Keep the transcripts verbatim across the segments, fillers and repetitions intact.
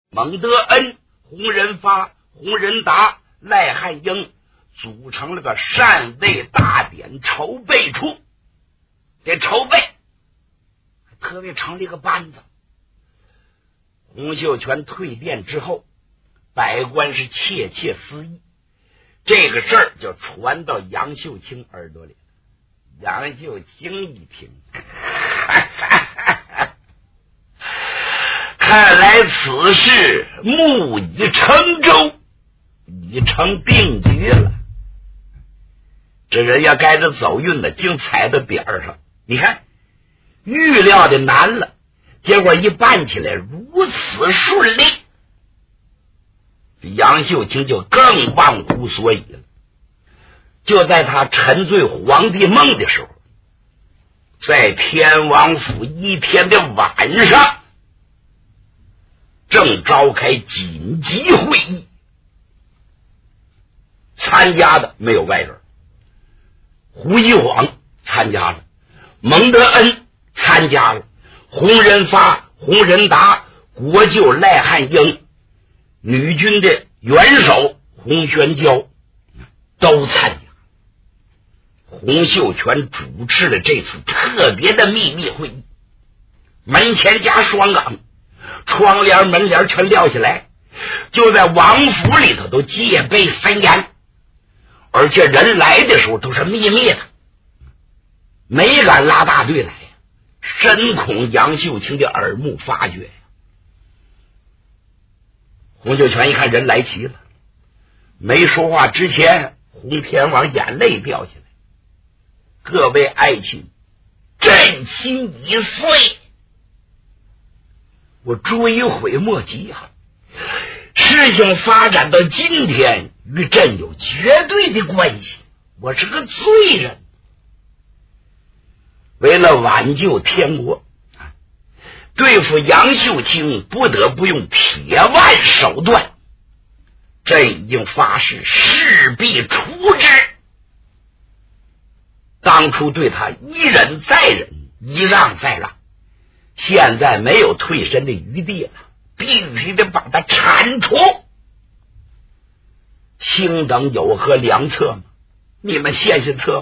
蒙德恩、洪仁发、洪仁达、赖汉英组成了个禅位大典筹备处。这筹备特别成了一个班子。洪秀全退殿之后，百官是窃窃私议，这个事儿就传到杨秀清耳朵里。杨秀清一听，看来此事木已成舟，已成定局了。这人要该着走运的，竟踩到点儿上。你看，预料的难了，结果一办起来如此顺利，杨秀清就更忘乎所以了。就在他沉醉皇帝梦的时候，在天王府一天的晚上，正召开紧急会议，参加的没有外人，胡一晃参加了，蒙德恩参加了，洪仁发、洪仁达、国舅赖汉英、女军的元首洪玄蛟都参加。洪秀全主持了这次特别的秘密会议，门前加双岗，窗帘门帘全撂下来，就在王府里头都戒备森严，而且人来的时候都是秘密的，没敢拉大队来，深恐杨秀清的耳目发觉。洪秀全一看人来齐了，没说话之前，洪天王眼泪掉下来。各位爱卿，朕心已碎，我追悔莫及啊！事情发展到今天，与朕有绝对的关系，我是个罪人。为了挽救天国，对付杨秀清不得不用铁腕手段，朕已经发誓势必处之。当初对他一忍再忍，一让再让，现在没有退身的余地了，必须得把他铲除。卿等有何良策吗？你们献献策吗？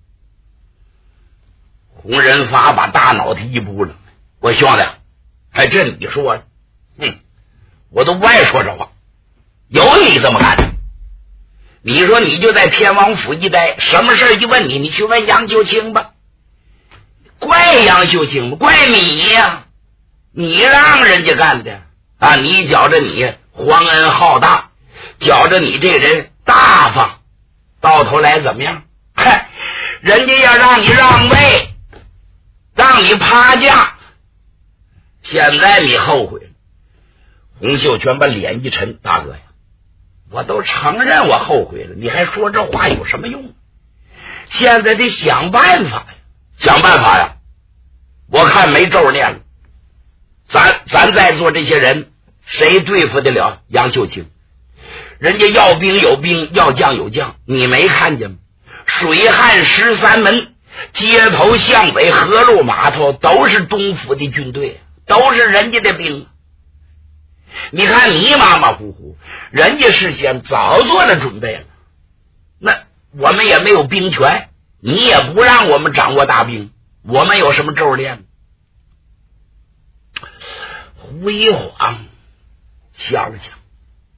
洪仁发把大脑袋一扑了，我兄弟，还真你说，哼，我都不爱说这话，有你这么干的？你说你就在天王府一待，什么事一问你，你去问杨秀清吧。怪杨秀清吗？怪你呀、啊！你让人家干的啊！你觉着你皇恩浩大，觉着你这人大方，到头来怎么样？嗨，人家要让你让位，让你趴下，现在你后悔了。洪秀全把脸一沉，大哥呀，我都承认我后悔了，你还说这话有什么用？现在得想办法呀，想办法呀！我看没咒念了，咱咱在座这些人，谁对付得了杨秀清？人家要兵有兵，要将有将，你没看见吗？水旱十三门，街头巷尾河路码头都是东府的军队，都是人家的兵。你看你马马虎虎，人家事先早做了准备了，那我们也没有兵权，你也不让我们掌握大兵，我们有什么咒练？胡一晃想了想，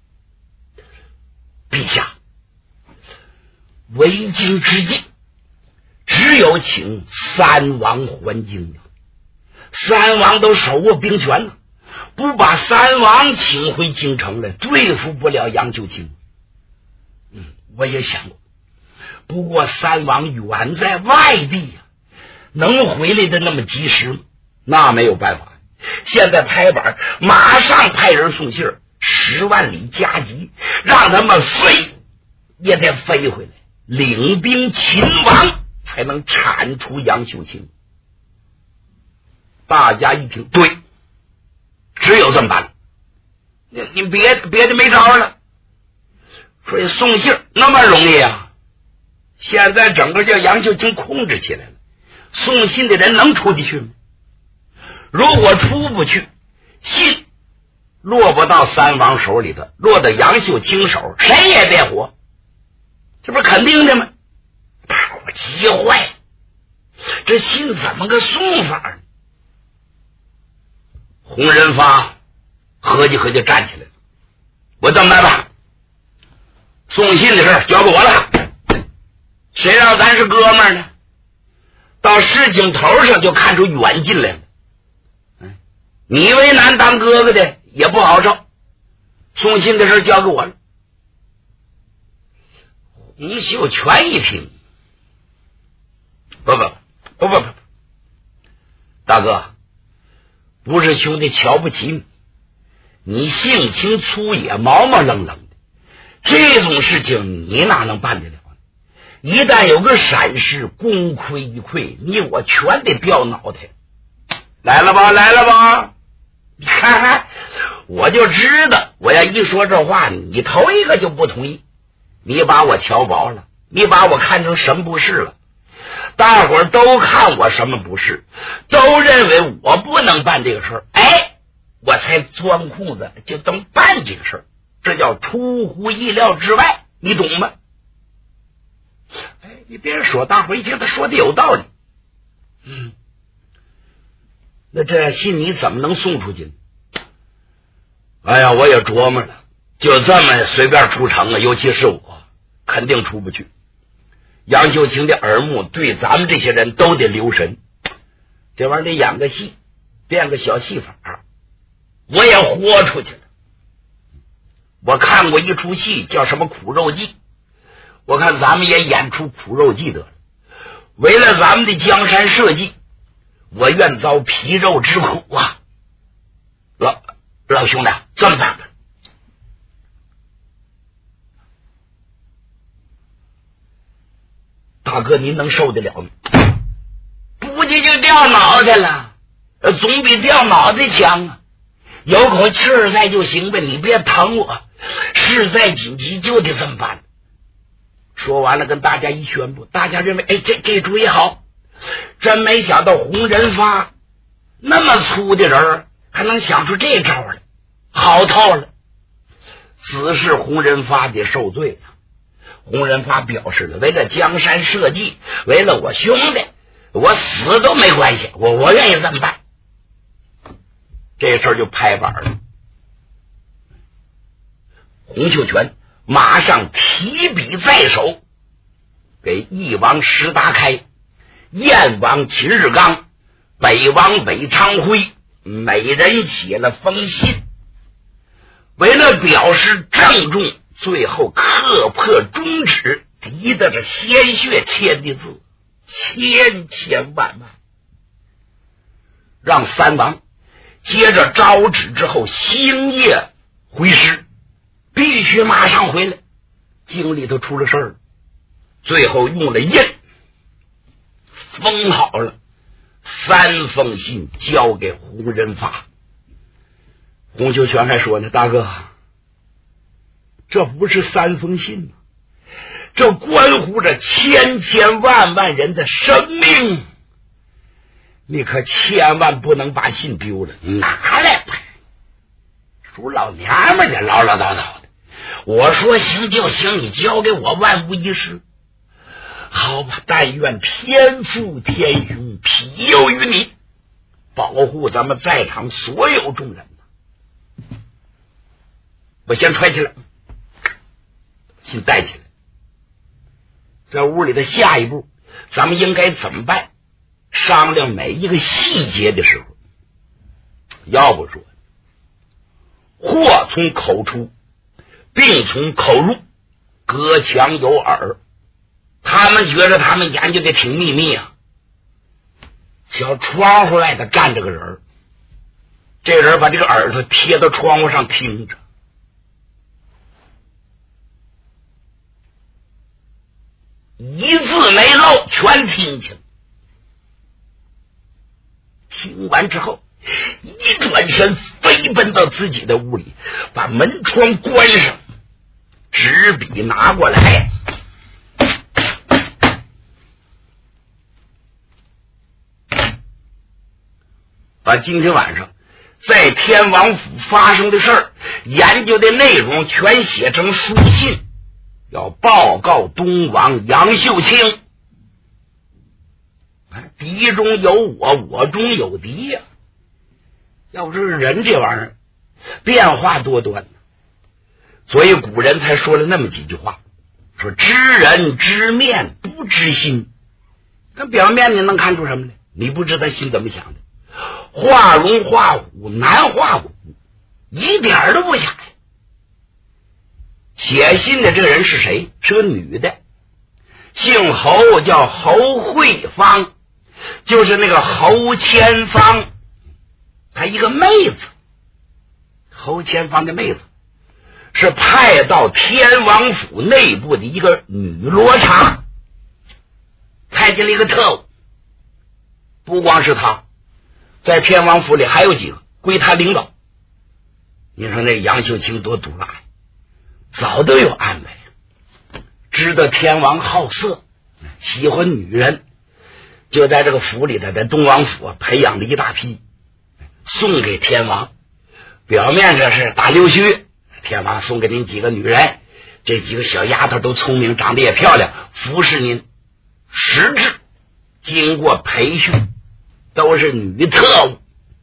陛下，为京之计，只有请三王还京了。三王都手握兵权了，不把三王请回京城来，对付不了杨秀清。嗯，我也想过，不过三王远在外地呀、啊，能回来的那么及时吗？那没有办法，现在拍板，马上派人送信儿，十万里加急，让他们飞也得飞回来，领兵擒王，才能铲除杨秀清。大家一听，对，只有这么办，你你别别的没招了。所以送信那么容易啊？现在整个叫杨秀清控制起来了，送信的人能出得去吗？如果出不去，信落不到三王手里头，落到杨秀清手，谁也别活，这不是肯定的吗？大伙急坏，这信怎么个送法呢？洪仁发合计合计站起来了，我这么办吧，送信的事交给我了，谁让咱是哥们儿呢？到事情头上就看出远近来了。你为难当哥哥的也不好受，送信的事交给我了。洪秀全一听，不不不不不，大哥，不是兄弟瞧不起你，你性情粗野，毛毛愣愣的，这种事情你哪能办得了？一旦有个闪失，功亏一篑，你我全得掉脑袋。来了吧，来了吧！你看看，我就知道，我要一说这话，你头一个就不同意。你把我瞧薄了，你把我看成什么不是了？大伙儿都看我什么不是，都认为我不能办这个事儿。哎，我才钻空子就能办这个事儿，这叫出乎意料之外，你懂吗？哎，你别说，大伙儿一听他说的有道理。嗯。那这信你怎么能送出去呢？哎呀，我也琢磨了，就这么随便出城啊，尤其是我，肯定出不去。杨秀清的耳目对咱们这些人都得留神，这玩意儿得演个戏，变个小戏法，我也豁出去了。我看过一出戏叫什么《苦肉计》，我看咱们也演出苦肉计得了。为了咱们的江山社稷，我愿遭皮肉之苦啊！老老兄弟，这么办吧，大哥您能受得了吗？不就就掉脑袋了，总比掉脑袋强啊！有口气儿在就行呗，你别疼我，事在紧急就得这么办。说完了，跟大家一宣布，大家认为，哎，这这主意好。真没想到洪仁发那么粗的人还能想出这招来，好套了。此事洪仁发得受罪了。洪仁发表示了，为了江山社稷，为了我兄弟，我死都没关系，我我愿意这么办。这事儿就拍板了。洪秀全马上提笔在手，给翼王石达开、燕王秦日刚、北王韦昌辉每人写了封信，为了表示郑重，最后刻破中指，滴的这鲜血签的字千千万万，让三王接着招旨之后星夜回师，必须马上回来。京里头出了事儿，最后用了印封好了三封信，交给洪仁发。洪秀全还说呢，大哥，这不是三封信吗？这关乎着千千万万人的生命，你可千万不能把信丢了，拿来吧。属老娘们的唠唠叨叨的，我说行就行，你交给我万无一失。好吧，但愿天父天兄庇佑于你，保护咱们在场所有众人。我先揣起来，信带起来。在屋里的下一步，咱们应该怎么办？商量每一个细节的时候，要不说祸从口出，病从口入，隔墙有耳。他们觉得他们研究的挺秘密啊。小窗户外头站着个人，这人把这个耳朵贴到窗户上听着，一字没漏，全听清。听完之后，一转身飞奔到自己的屋里，把门窗关上，纸笔拿过来，把今天晚上在天王府发生的事儿，研究的内容全写成书信，要报告东王杨秀清。敌中有我，我中有敌呀、啊！要不这个人这玩意儿变化多端，所以古人才说了那么几句话，说知人知面不知心。那表面你能看出什么来？你不知他心怎么想的。画龙画虎难画骨，一点都不假呀。写信的这个人是谁？是个女的，姓侯，叫侯慧芳，就是那个侯千芳，她一个妹子。侯千芳的妹子是派到天王府内部的一个女罗刹，派进了一个特务。不光是他，在天王府里还有几个归他领导。你说那杨秀清多毒辣呀，早都有安排，知道天王好色，喜欢女人，就在这个府里的在东王府培养了一大批，送给天王。表面这是打溜须，天王送给您几个女人，这几个小丫头都聪明，长得也漂亮，服侍您。实质经过培训，都是女特务，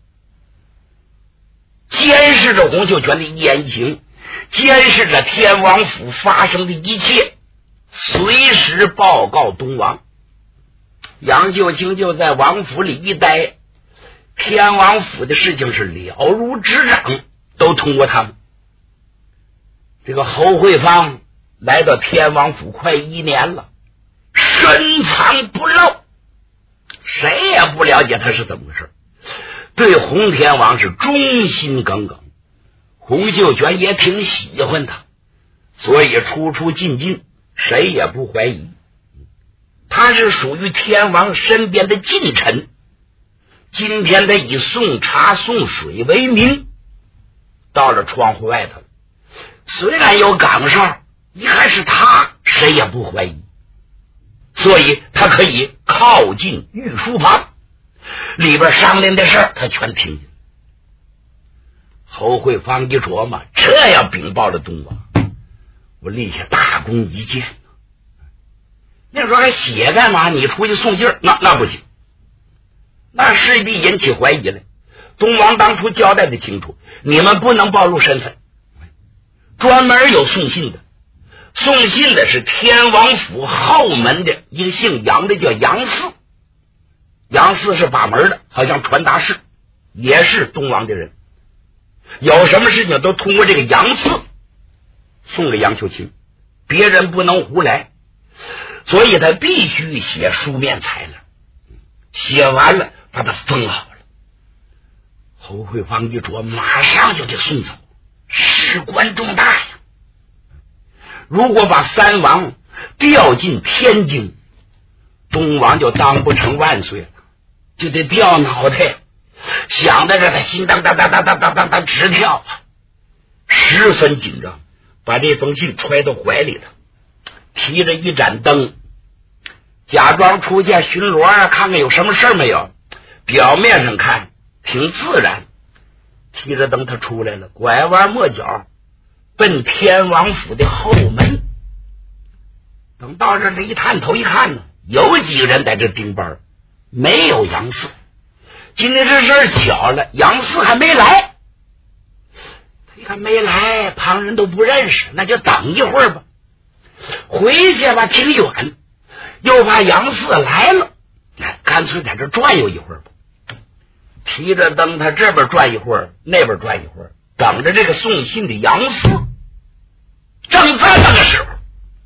监视着洪秀全的一言一行，监视着天王府发生的一切，随时报告东王。杨秀清就在王府里一待，天王府的事情是了如指掌，都通过他们。这个侯慧芳来到天王府快一年了，深藏不露，谁也不了解他是怎么回事，对洪天王是忠心耿耿。洪秀全也挺喜欢他，所以出出进进谁也不怀疑。他是属于天王身边的近臣，今天他以送茶送水为名到了窗户外头，虽然有岗哨，一看是他，谁也不怀疑，所以他可以靠近御书房，里边商量的事儿他全听见。侯慧芳一琢磨，这要禀报了东王，我立下大功一件。那时候还写干嘛？你出去送信儿，那那不行，那势必引起怀疑了。东王当初交代的清楚，你们不能暴露身份，专门有送信的。送信的是天王府后门的一个姓杨的，叫杨四。杨四是把门的，好像传达室，也是东王的人。有什么事情都通过这个杨四送给杨秀清，别人不能胡来，所以他必须写书面材料，写完了把它封好了。侯慧芳一琢磨，马上就得送走，事关重大呀！如果把三王调进天津，东王就当不成万岁了，就得掉脑袋。想到这，他心当当当当当当当当直跳啊，十分紧张，把这封信揣到怀里头，提着一盏灯，假装出去巡逻啊，看看有什么事没有。表面上看挺自然，提着灯他出来了，拐弯抹角奔天王府的后门。等到这里一探头一看呢，有几个人在这盯班，没有杨四。今天这事儿巧了，杨四还没来。他一看没来，旁人都不认识，那就等一会儿吧。回去吧，挺远，又怕杨四来了，干脆在这转悠一会儿吧。提着灯，他这边转一会儿，那边转一会儿，等着这个送信的杨四。正在那个时候，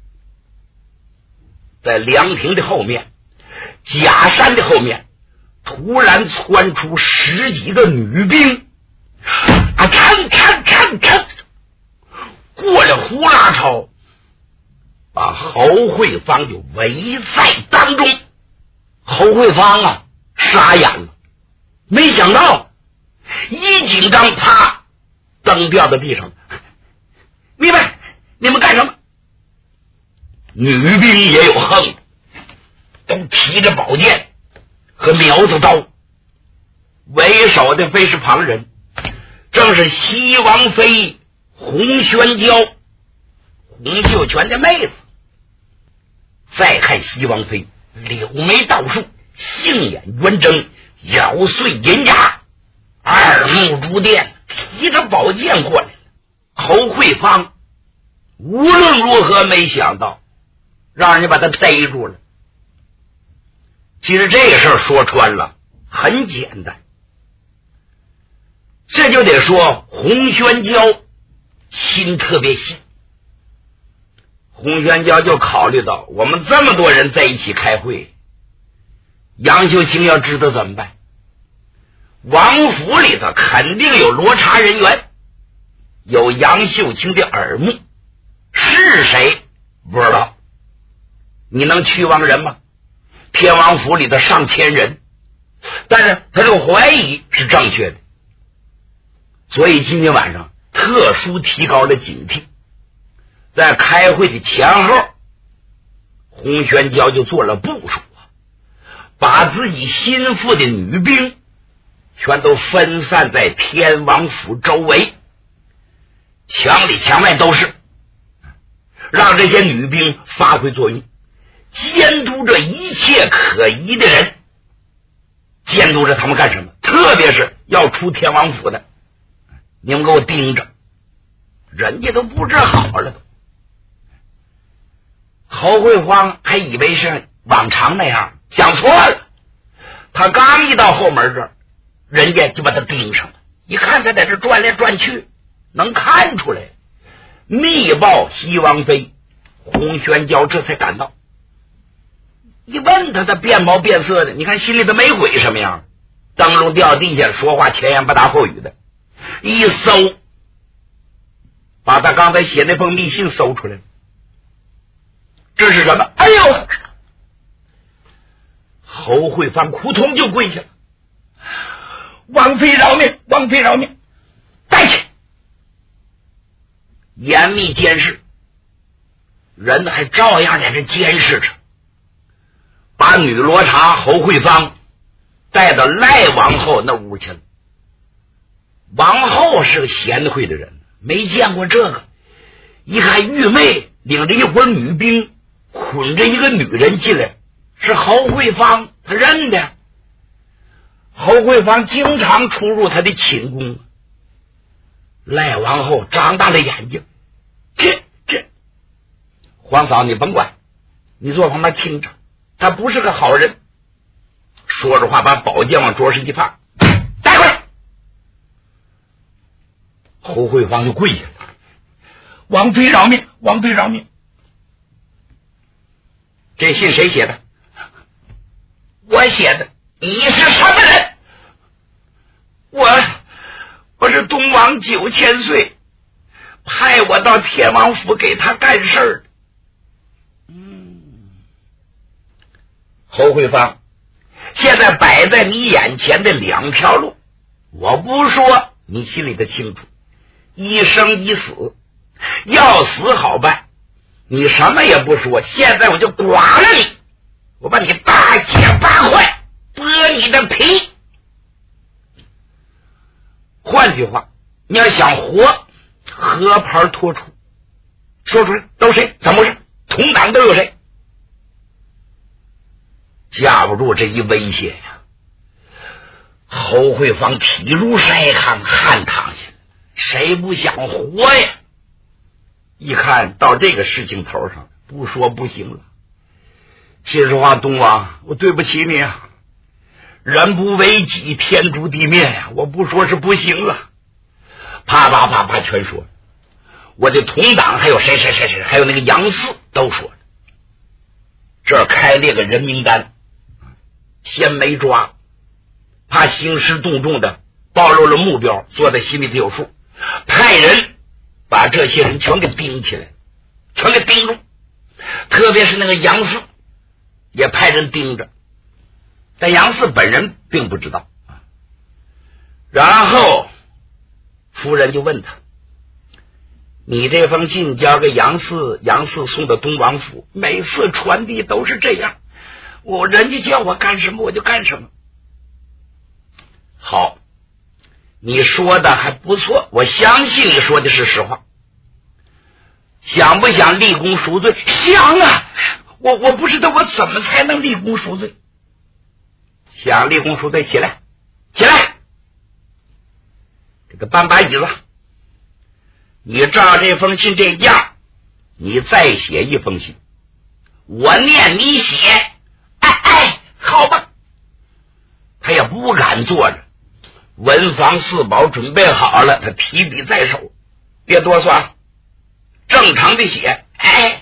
在凉亭的后面，假山的后面，突然窜出十几个女兵，啊，看看看看，过了呼啦超，把侯慧芳就围在当中。侯慧芳啊，傻眼了，没想到一紧张，啪，灯掉到地上。你们你们干什么？女兵也有横，都提着宝剑和苗子刀，为首的非是旁人， 正是西王妃洪宣娇，洪秀全的妹子。再看西王妃，柳眉倒竖，杏眼圆睁，咬碎银牙，二目珠电，提着宝剑过来了。侯慧芳无论如何没想到让人家把他逮住了。其实这个事儿说穿了很简单，这就得说洪宣娇心特别细。洪宣娇就考虑到我们这么多人在一起开会，杨秀清要知道怎么办？王府里头肯定有罗查人员，有杨秀清的耳目，是谁不知道。你能去亡人吗？天王府里的上千人，但是他这个怀疑是正确的，所以今天晚上特殊提高了警惕。在开会的前后，洪宣娇就做了部署，把自己心腹的女兵全都分散在天王府周围，墙里墙外都是，让这些女兵发挥作用，监督着一切可疑的人。监督着他们干什么？特别是要出天王府的，你们给我盯着，人家都布置好了都。侯慧芳还以为是往常那样，想错了。他刚一到后门这儿，人家就把他盯上了，一看他在这转来转去，能看出来，密报西王妃。洪宣娇这才赶到，一问他，他变毛变色的，你看心里都没鬼什么样，灯笼掉地下，说话前言不搭后语的，一搜把他刚才写那封密信搜出来了。这是什么？哎呦！侯慧芳扑通就跪下了，王妃饶命，王妃饶命，带去！严密监视，人还照样在这监视着，把女罗刹侯慧芳带到赖王后那屋去了。王后是个贤惠的人，没见过这个，一看玉妹领着一伙女兵捆着一个女人进来，是侯慧芳，他认的。侯慧芳经常出入他的寝宫。赖王后张大了眼睛，这这皇嫂你甭管，你坐旁边听着，他不是个好人。说着话把宝剑往桌上一放，带过来。侯慧芳就跪下了，王妃饶命，王妃饶命。这信谁写的？我写的。你是什么人？我我是东王九千岁，派我到天王府给他干事儿。嗯，侯慧芳，现在摆在你眼前的两条路，我不说你心里的清楚，一生一死，要死好办，你什么也不说，现在我就剐了你，我把你大卸八块，剥你的皮。换句话，你要想活，合牌托出，说出来都谁？怎么回事？同党都有谁？架不住这一威胁呀，侯慧芳体如筛糠，汗淌下来，谁不想活呀？一看到这个事情头上，不说不行了。其实话，东王，我对不起你啊，人不为己，天诛地灭呀！我不说是不行了。啪啪啪啪全说了，我的同党还有谁谁谁谁，还有那个杨四都说了。这儿开列个人名单，先没抓，怕兴师动众的暴露了目标，做在心里头有数，派人把这些人全给盯起来，全给盯住，特别是那个杨四也派人盯着，但杨四本人并不知道。然后夫人就问他，你这封信交给杨四，杨四送到东王府，每次传递都是这样，我人家叫我干什么我就干什么。好， 你说的还不错，我相信你说的是实话。想不想立功赎罪？想啊！我我不知道我怎么才能立功赎罪。想立功赎罪，起来，起来！这个搬把椅子，你照这封信这样，你再写一封信，我念你写。哎哎，好吧。他也不敢坐着，文房四宝准备好了，他提笔在手，别多说了，正常的写。哎，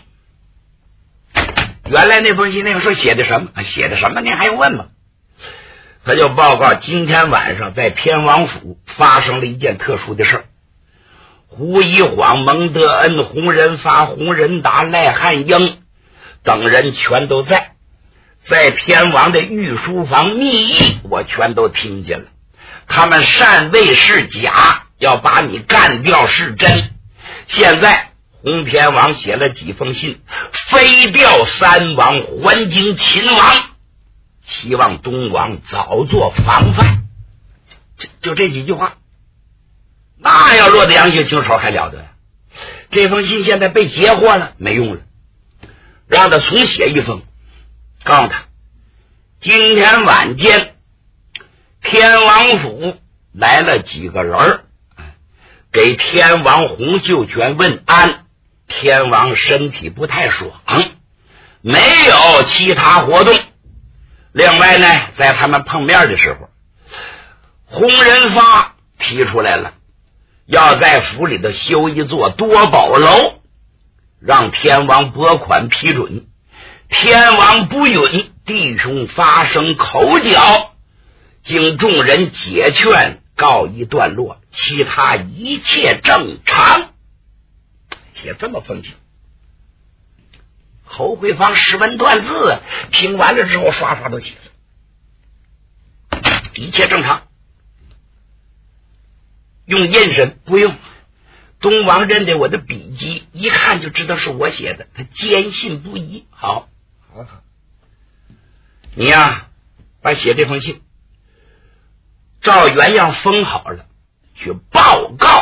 原来那封信那个时候写的什么？写的什么？你还用问吗？他就报告今天晚上在偏王府发生了一件特殊的事儿。胡一晃、蒙德恩、洪仁发、洪仁达、赖汉英等人全都在，在偏王的御书房密议，我全都听见了。他们禅位是假，要把你干掉是真。现在洪天王写了几封信，飞调三王还京秦王，希望东王早做防范。就就这几句话，那要落得杨秀清手还了得呀？这封信现在被截获了，没用了，让他重写一封，告诉他今天晚间天王府来了几个人，给天王洪秀全问安。天王身体不太爽，没有其他活动。另外呢，在他们碰面的时候，洪仁发提出来了，要在府里头修一座多宝楼，让天王拨款批准。天王不允，弟兄发生口角，经众人解劝，告一段落，其他一切正常。写这么封信，侯慧芳识文断字，听完了之后刷刷都写了，一切正常。用印审不用，东王认得我的笔迹，一看就知道是我写的，他坚信不疑。好，好好，你呀，把写这封信照原样封好了，去报告